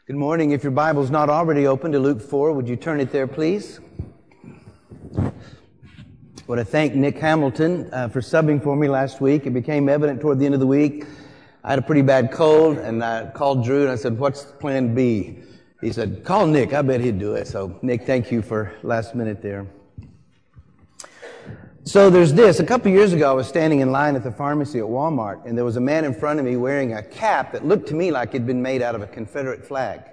Good morning. If your Bible's not already open to Luke 4, would you turn it there, please? I want to thank Nick Hamilton for subbing for me last week. It became evident toward the end of the week. I had a pretty bad cold, and I called Drew, and I said, what's plan B? He said, call Nick. I bet he'd do it. So, Nick, thank you for last minute there. So there's this. A couple years ago, I was standing in line at the pharmacy at Walmart, and there was a man in front of me wearing a cap that looked to me like it'd been made out of a Confederate flag.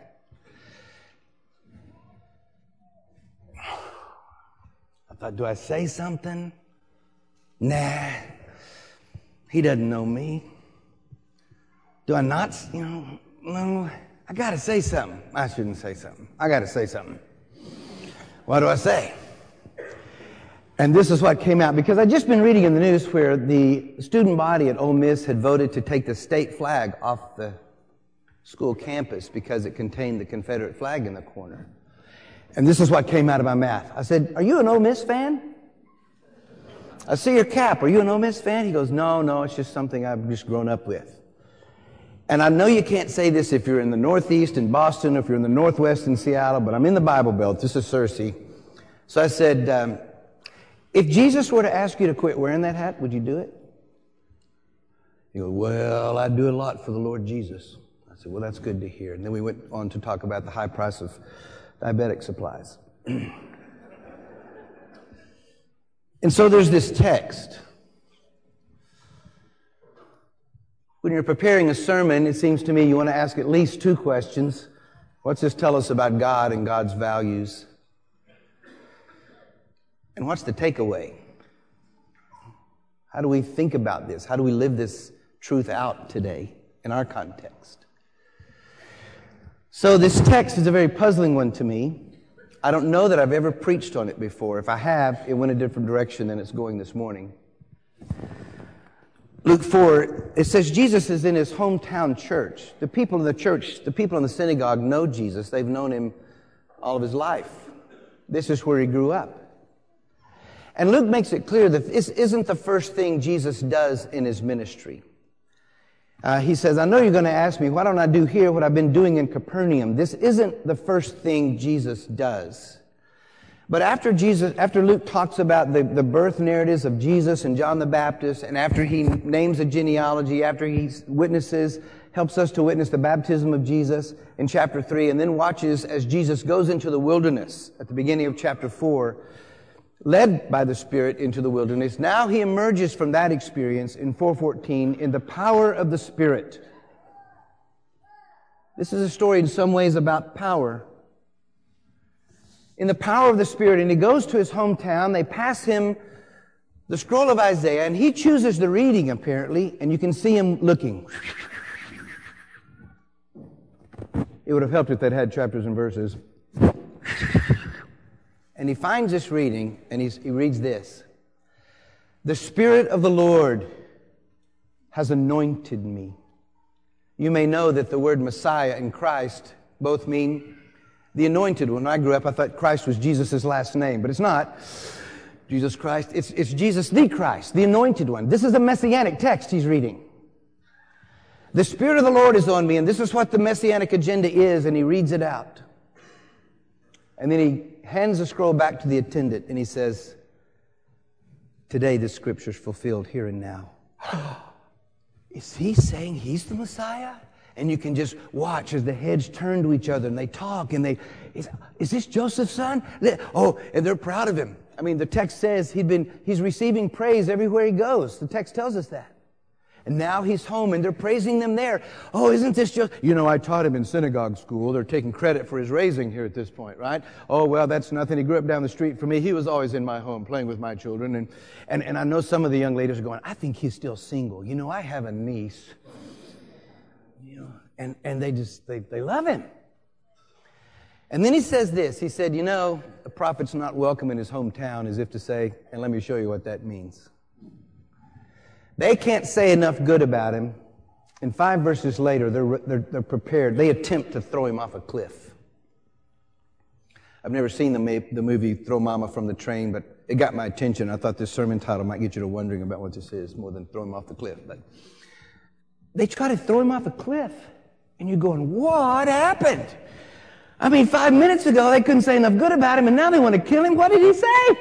I thought, do I say something? Nah. He doesn't know me. Do I not? No. I got to say something. I shouldn't say something. I got to say something. What do I say? And this is what came out, because I'd just been reading in the news where the student body at Ole Miss had voted to take the state flag off the school campus because it contained the Confederate flag in the corner. And this is what came out of my mouth. I said, are you an Ole Miss fan? I see your cap. Are you an Ole Miss fan? He goes, no, it's just something I've just grown up with. And I know you can't say this if you're in the Northeast in Boston, or if you're in the Northwest in Seattle, but I'm in the Bible Belt. This is Searcy. So I said, if Jesus were to ask you to quit wearing that hat, would you do it? He goes, well, I do a lot for the Lord Jesus. I said, well, that's good to hear. And then we went on to talk about the high price of diabetic supplies. And so there's this text. When you're preparing a sermon, it seems to me you want to ask at least two questions. What's this tell us about God and God's values? And what's the takeaway? How do we think about this? How do we live this truth out today in our context? So this text is a very puzzling one to me. I don't know that I've ever preached on it before. If I have, it went a different direction than it's going this morning. Luke 4, it says Jesus is in his hometown church. The people in the church, the people in the synagogue know Jesus. They've known him all of his life. This is where he grew up. And Luke makes it clear that this isn't the first thing Jesus does in his ministry. He says, I know you're going to ask me, why don't I do here what I've been doing in Capernaum? This isn't the first thing Jesus does. But after Luke talks about the birth narratives of Jesus and John the Baptist, and after he names a genealogy, after he helps us to witness the baptism of Jesus in chapter 3, and then watches as Jesus goes into the wilderness at the beginning of chapter 4, led by the Spirit into the wilderness. Now he emerges from that experience in 4:14 in the power of the Spirit. This is a story in some ways about power. In the power of the Spirit, and he goes to his hometown. They pass him the scroll of Isaiah, and he chooses the reading apparently, and you can see him looking. It would have helped if they'd had chapters and verses. And he finds this reading, and he reads this. The Spirit of the Lord has anointed me. You may know that the word Messiah and Christ both mean the anointed one. When I grew up, I thought Christ was Jesus' last name, but it's not. Jesus Christ. It's Jesus the Christ, the anointed one. This is a messianic text he's reading. The Spirit of the Lord is on me, and this is what the messianic agenda is, and he reads it out. And then he hands the scroll back to the attendant, and he says, today this scripture is fulfilled here and now. Is he saying he's the Messiah? And you can just watch as the heads turn to each other, and they talk, and is this Joseph's son? Oh, and they're proud of him. I mean, the text says he's receiving praise everywhere he goes. The text tells us that. And now he's home, and they're praising them there. Oh, isn't this just... I taught him in synagogue school. They're taking credit for his raising here at this point, right? Oh, well, that's nothing. He grew up down the street from me. He was always in my home playing with my children. And I know some of the young ladies are going, I think he's still single. I have a niece. And they love him. And then he says this. He said, a prophet's not welcome in his hometown, as if to say, and let me show you what that means. They can't say enough good about him. And 5 verses later, they're prepared. They attempt to throw him off a cliff. I've never seen the movie Throw Mama from the Train, but it got my attention. I thought this sermon title might get you to wondering about what this is more than throw him off the cliff. But they try to throw him off a cliff. And you're going, what happened? I mean, 5 minutes ago, they couldn't say enough good about him, and now they want to kill him. What did he say?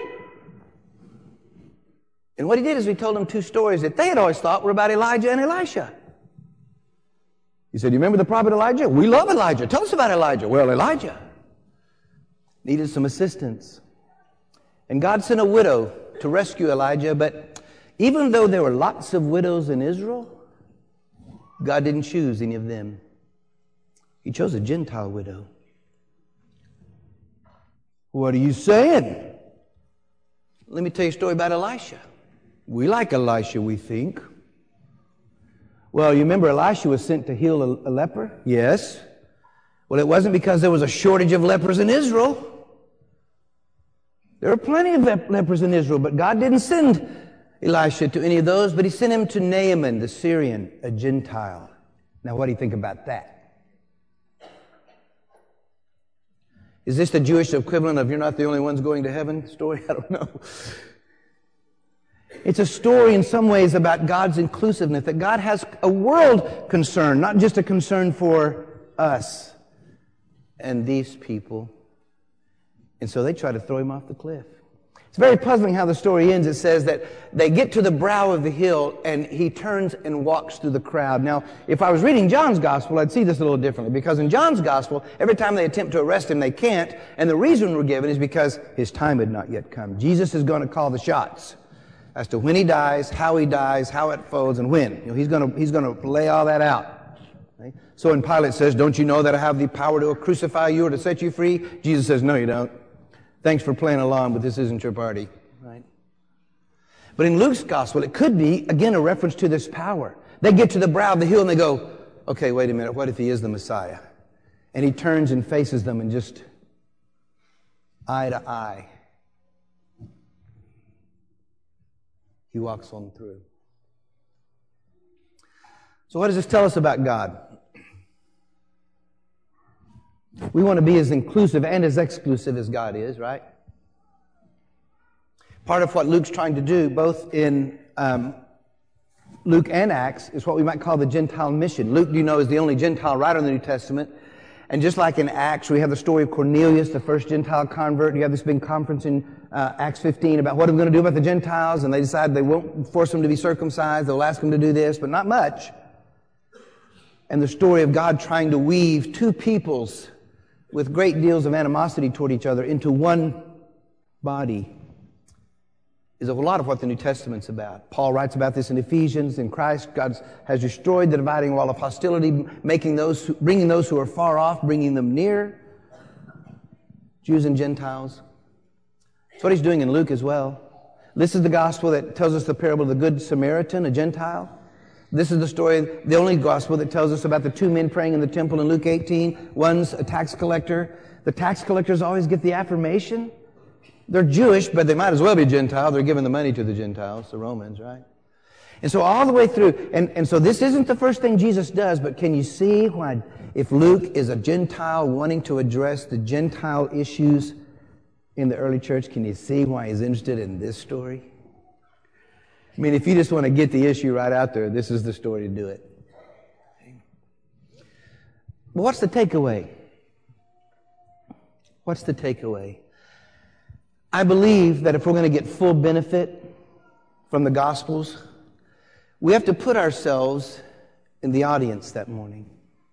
And what he did is he told them 2 stories that they had always thought were about Elijah and Elisha. He said, you remember the prophet Elijah? We love Elijah. Tell us about Elijah. Well, Elijah needed some assistance. And God sent a widow to rescue Elijah, but even though there were lots of widows in Israel, God didn't choose any of them. He chose a Gentile widow. What are you saying? Let me tell you a story about Elisha. We like Elisha, we think. Well, you remember Elisha was sent to heal a leper? Yes. Well, it wasn't because there was a shortage of lepers in Israel. There were plenty of lepers in Israel, but God didn't send Elisha to any of those, but he sent him to Naaman, the Syrian, a Gentile. Now, what do you think about that? Is this the Jewish equivalent of you're not the only ones going to heaven story? I don't know. It's a story in some ways about God's inclusiveness, that God has a world concern, not just a concern for us and these people. And so they try to throw him off the cliff. It's very puzzling how the story ends. It says that they get to the brow of the hill and he turns and walks through the crowd. Now, if I was reading John's gospel, I'd see this a little differently, because in John's gospel, every time they attempt to arrest him, they can't. And the reason we're given is because his time had not yet come. Jesus is going to call the shots as to when he dies, how it folds, and when. You know, he's going to lay all that out. Okay? So when Pilate says, don't you know that I have the power to crucify you or to set you free? Jesus says, no, you don't. Thanks for playing along, but this isn't your party. Right? But in Luke's gospel, it could be, again, a reference to this power. They get to the brow of the hill and they go, okay, wait a minute, what if he is the Messiah? And he turns and faces them and just eye to eye, he walks on through. So what does this tell us about God? We want to be as inclusive and as exclusive as God is, right? Part of what Luke's trying to do, both in Luke and Acts, is what we might call the Gentile mission. Luke, you know, is the only Gentile writer in the New Testament. And just like in Acts, we have the story of Cornelius, the first Gentile convert. You have this big conference in Acts 15 about what are we going to do about the Gentiles, and they decide they won't force them to be circumcised. They'll ask them to do this, but not much. And the story of God trying to weave 2 peoples with great deals of animosity toward each other into one body is a lot of what the New Testament's about. Paul writes about this in Ephesians. In Christ, God has destroyed the dividing wall of hostility, bringing those who are far off, bringing them near, Jews and Gentiles. That's what he's doing in Luke as well. This is the gospel that tells us the parable of the Good Samaritan, a Gentile. This is the story, the only gospel that tells us about the 2 men praying in the temple in Luke 18. One's a tax collector. The tax collectors always get the affirmation. They're Jewish, but they might as well be Gentile. They're giving the money to the Gentiles, the Romans, right? And so all the way through, and so this isn't the first thing Jesus does, but can you see why, if Luke is a Gentile wanting to address the Gentile issues in the early church, can you see why he's interested in this story? I mean, if you just want to get the issue right out there, this is the story to do it. But what's the takeaway? What's the takeaway? I believe that if we're going to get full benefit from the Gospels, we have to put ourselves in the audience that morning.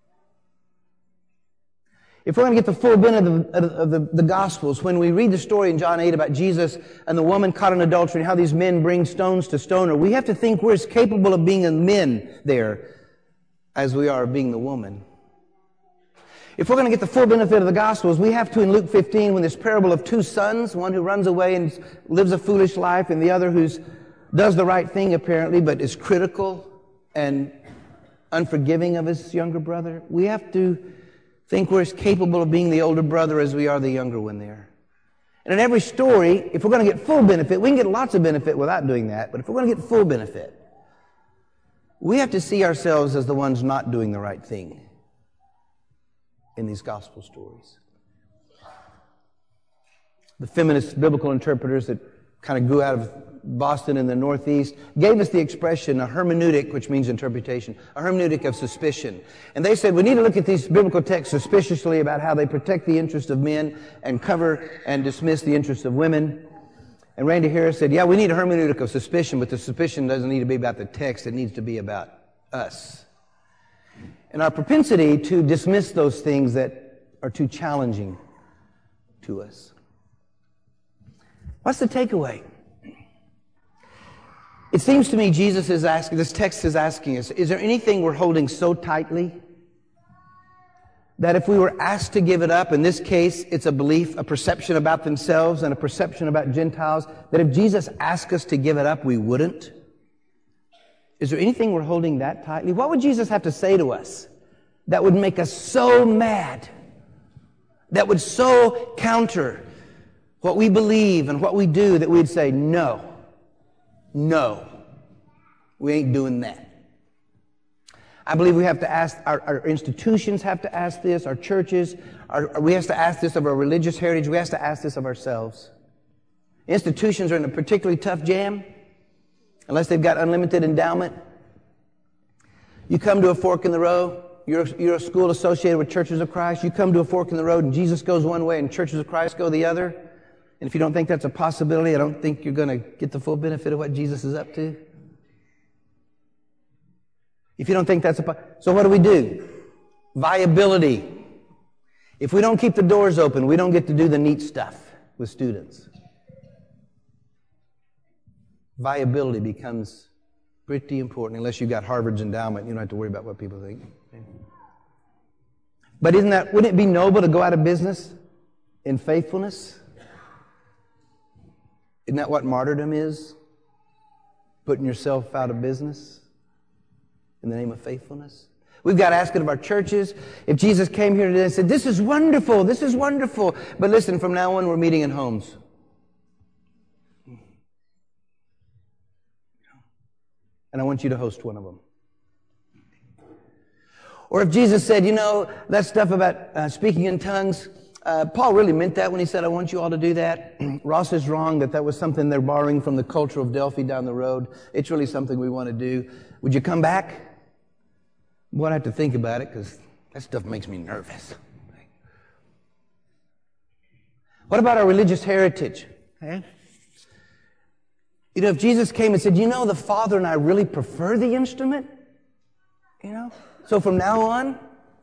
If we're going to get the full benefit of the Gospels, when we read the story in John 8 about Jesus and the woman caught in adultery and how these men bring stones to stone her, we have to think we're as capable of being the men there as we are of being the woman. If we're going to get the full benefit of the Gospels, we have to, in Luke 15, when this parable of 2 sons, one who runs away and lives a foolish life, and the other who does the right thing apparently, but is critical and unforgiving of his younger brother, we have to think we're as capable of being the older brother as we are the younger one there. And in every story, if we're going to get full benefit, we can get lots of benefit without doing that, but if we're going to get full benefit, we have to see ourselves as the ones not doing the right thing in these gospel stories. The feminist biblical interpreters that kind of grew out of Boston in the Northeast, gave us the expression, a hermeneutic, which means interpretation, a hermeneutic of suspicion. And they said, we need to look at these biblical texts suspiciously about how they protect the interests of men and cover and dismiss the interests of women. And Randy Harris said, yeah, we need a hermeneutic of suspicion, but the suspicion doesn't need to be about the text, it needs to be about us. And our propensity to dismiss those things that are too challenging to us. What's the takeaway? It seems to me Jesus is asking, this text is asking us, is there anything we're holding so tightly that if we were asked to give it up, in this case, it's a belief, a perception about themselves and a perception about Gentiles, that if Jesus asked us to give it up, we wouldn't? Is there anything we're holding that tightly? What would Jesus have to say to us that would make us so mad, that would so counter what we believe and what we do, that we'd say, no, we ain't doing that? I believe we have to ask, our institutions have to ask this, our churches, we have to ask this of our religious heritage, we have to ask this of ourselves. Institutions are in a particularly tough jam, unless they've got unlimited endowment. You come to a fork in the road, you're a school associated with Churches of Christ, you come to a fork in the road and Jesus goes one way and Churches of Christ go the other. And if you don't think that's a possibility, I don't think you're going to get the full benefit of what Jesus is up to. If you don't think that's so what do? Viability. If we don't keep the doors open, we don't get to do the neat stuff with students. Viability becomes pretty important. Unless you've got Harvard's endowment, you don't have to worry about what people think. But wouldn't it be noble to go out of business in faithfulness? Isn't that what martyrdom is? Putting yourself out of business in the name of faithfulness? We've got to ask it of our churches. If Jesus came here today and said, this is wonderful, but listen, from now on we're meeting in homes. And I want you to host one of them. Or if Jesus said, that stuff about speaking in tongues, Paul really meant that when he said, I want you all to do that. Ross is wrong that was something they're borrowing from the culture of Delphi down the road. It's really something we want to do. Would you come back? Well, I have to think about it because that stuff makes me nervous. What about our religious heritage? Okay. If Jesus came and said, the Father and I really prefer the instrument, so from now on,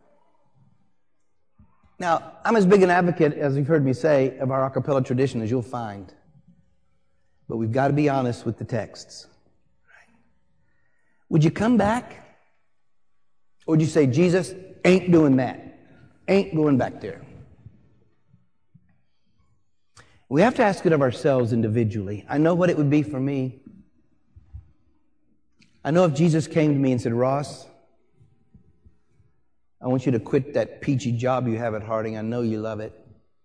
now, I'm as big an advocate, as you've heard me say, of our a cappella tradition as you'll find. But we've got to be honest with the texts. Would you come back? Or would you say, Jesus, ain't doing that. Ain't going back there. We have to ask it of ourselves individually. I know what it would be for me. I know if Jesus came to me and said, Ross, I want you to quit that peachy job you have at Harding. I know you love it.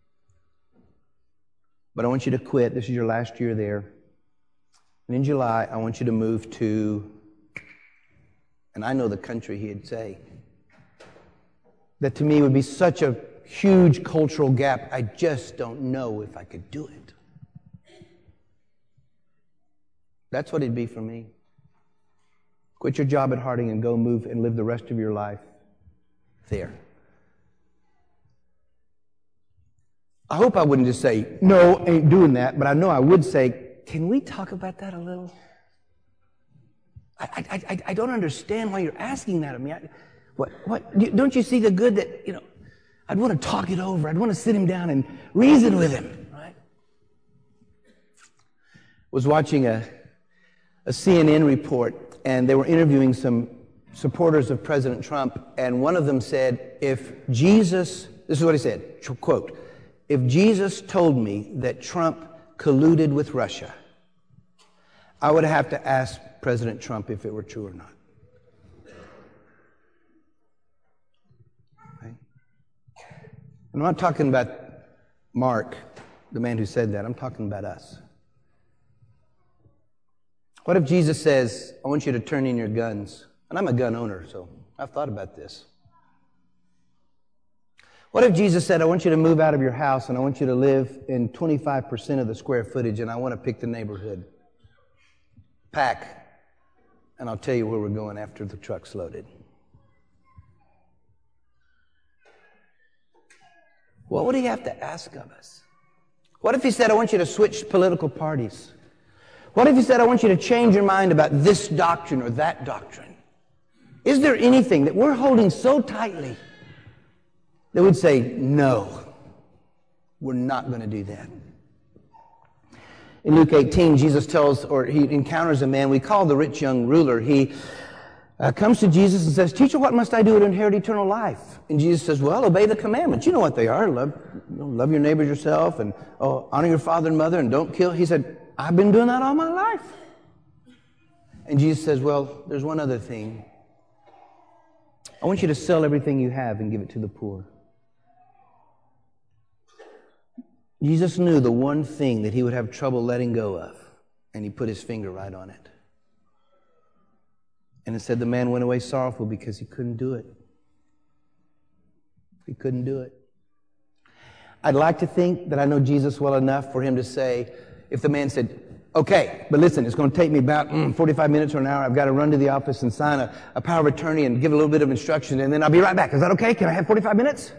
But I want you to quit. This is your last year there. And in July, I want you to move to, and I know the country, he'd say. That to me would be such a huge cultural gap. I just don't know if I could do it. That's what it'd be for me. Quit your job at Harding and go move and live the rest of your life there. I hope I wouldn't just say, no, ain't doing that, but I know I would say, can we talk about that a little? I don't understand why you're asking that of me. Don't you see the good that, I'd want to talk it over. I'd want to sit him down and reason with him, right? Was watching a CNN report, and they were interviewing some supporters of President Trump, and one of them said, this is what he said, quote, if Jesus told me that Trump colluded with Russia, I would have to ask President Trump if it were true or not. Okay? I'm not talking about Mark, the man who said that. I'm talking about us. What if Jesus says, I want you to turn in your guns? And I'm a gun owner, so I've thought about this. What if Jesus said, I want you to move out of your house and I want you to live in 25% of the square footage and I want to pick the neighborhood? Pack, and I'll tell you where we're going after the truck's loaded. What would he have to ask of us? What if he said, I want you to switch political parties? What if he said, I want you to change your mind about this doctrine or that doctrine? Is there anything that we're holding so tightly that would say, no, we're not going to do that? In Luke 18, Jesus tells, or he encounters a man we call the rich young ruler. He comes to Jesus and says, Teacher, what must I do to inherit eternal life? And Jesus says, well, obey the commandments. You know what they are. Love your neighbors yourself, and honor your father and mother, and don't kill. He said, I've been doing that all my life. And Jesus says, well, there's one other thing. I want you to sell everything you have and give it to the poor. Jesus knew the one thing that he would have trouble letting go of, and he put his finger right on it. And it said the man went away sorrowful because he couldn't do it. He couldn't do it. I'd like to think that I know Jesus well enough for him to say, if the man said, okay, but listen, it's going to take me about 45 minutes or an hour. I've got to run to the office and sign a power of attorney and give a little bit of instruction, and then I'll be right back. Is that okay? Can I have 45 minutes?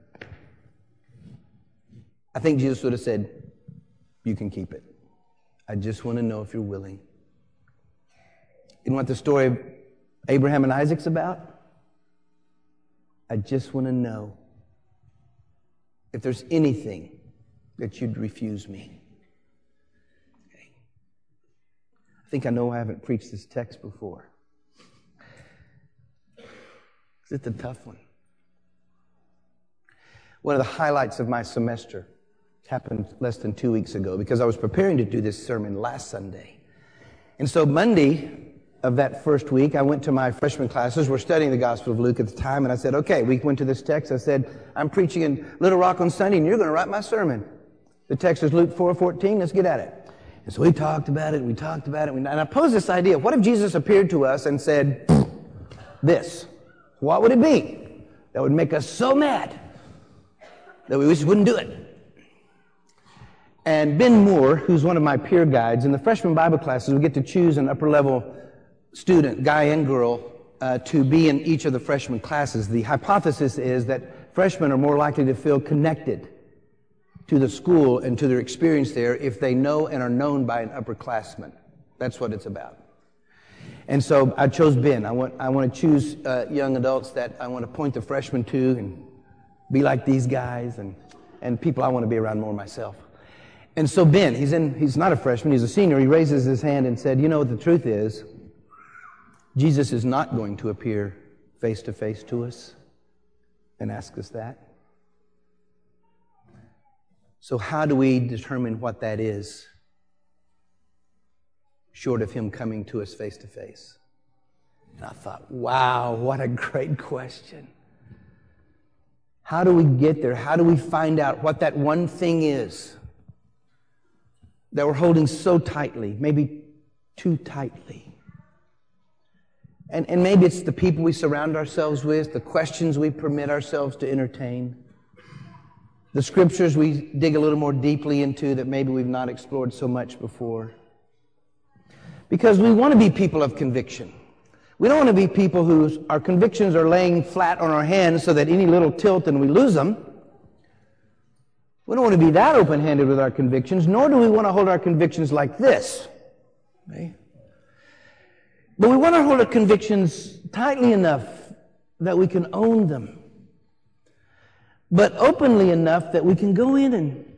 I think Jesus would have said, you can keep it. I just want to know if you're willing. You know what the story of Abraham and Isaac's about? I just want to know if there's anything that you'd refuse me. Okay. I think I know I haven't preached this text before. It's a tough one. One of the highlights of my semester happened less than 2 weeks ago because I was preparing to do this sermon last Sunday. And so Monday of that first week, I went to my freshman classes. We're studying the Gospel of Luke at the time, and I said, okay, we went to this text. I said, I'm preaching in Little Rock on Sunday, and you're going to write my sermon. The text is Luke 4:14. Let's get at it. And so we talked about it, and I posed this idea. What if Jesus appeared to us and said this? What would it be? That would make us so mad that we just wouldn't do it. And Ben Moore, who's one of my peer guides, in the freshman Bible classes, we get to choose an upper-level student, guy and girl, to be in each of the freshman classes. The hypothesis is that freshmen are more likely to feel connected to the school and to their experience there if they know and are known by an upperclassman. That's what it's about. And so I chose Ben. I want to choose young adults that I want to point the freshmen to and be like these guys and people I want to be around more myself. And so Ben, he's not a freshman, he's a senior. He raises his hand and said, you know what the truth is? Jesus is not going to appear face to face to us and ask us that. So how do we determine what that is, short of him coming to us face to face? And I thought, wow, what a great question. How do we get there? How do we find out what that one thing is that we're holding so tightly, maybe too tightly? And maybe it's the people we surround ourselves with, the questions we permit ourselves to entertain, the scriptures we dig a little more deeply into that maybe we've not explored so much before. Because we want to be people of conviction. We don't want to be people our convictions are laying flat on our hands so that any little tilt and we lose them. We don't want to be that open-handed with our convictions, nor do we want to hold our convictions like this. Okay? But we want to hold our convictions tightly enough that we can own them, but openly enough that we can go in and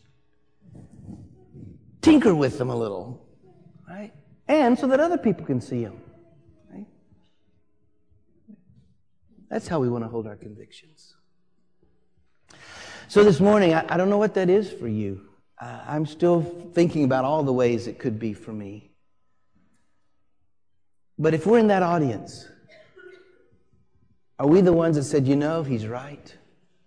tinker with them a little, right? And so that other people can see them, right? That's how we want to hold our convictions. So this morning, I don't know what that is for you. I'm still thinking about all the ways it could be for me. But if we're in that audience, are we the ones that said, you know, he's right?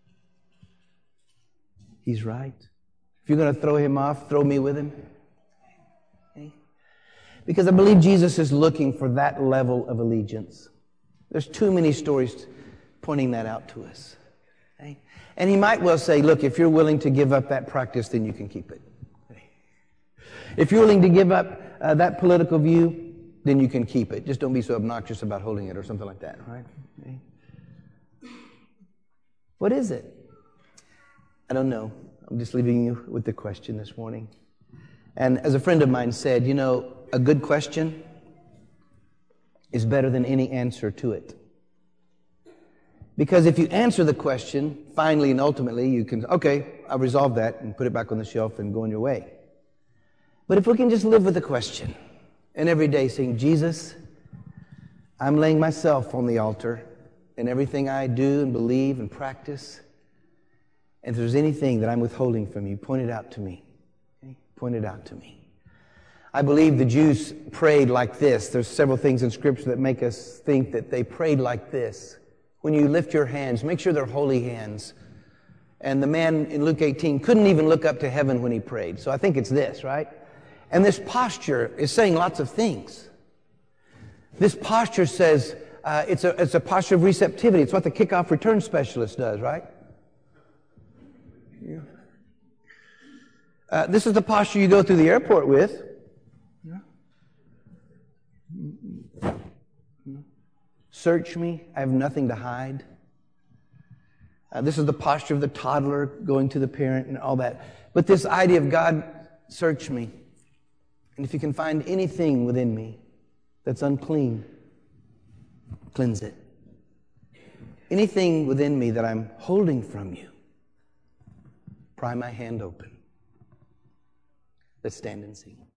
He's right. If you're going to throw him off, throw me with him. Okay? Because I believe Jesus is looking for that level of allegiance. There's too many stories pointing that out to us. Okay? And he might well say, look, if you're willing to give up that practice, then you can keep it. Okay? If you're willing to give up that political view, then you can keep it. Just don't be so obnoxious about holding it or something like that, right? Okay. What is it? I don't know. I'm just leaving you with the question this morning. And as a friend of mine said, you know, a good question is better than any answer to it. Because if you answer the question, finally and ultimately, you can, okay, I'll resolve that and put it back on the shelf and go on your way. But if we can just live with the question, and every day saying, Jesus, I'm laying myself on the altar in everything I do and believe and practice. And if there's anything that I'm withholding from you, point it out to me. Okay? Point it out to me. I believe the Jews prayed like this. There's several things in Scripture that make us think that they prayed like this. When you lift your hands, make sure they're holy hands. And the man in Luke 18 couldn't even look up to heaven when he prayed. So I think it's this, right? And this posture is saying lots of things. This posture says it's a posture of receptivity. It's what the kickoff return specialist does, right? Yeah. This is the posture you go through the airport with. Yeah. Search me. I have nothing to hide. This is the posture of the toddler going to the parent and all that. But this idea of God, search me. And if you can find anything within me that's unclean, cleanse it. Anything within me that I'm holding from you, pry my hand open. Let's stand and sing.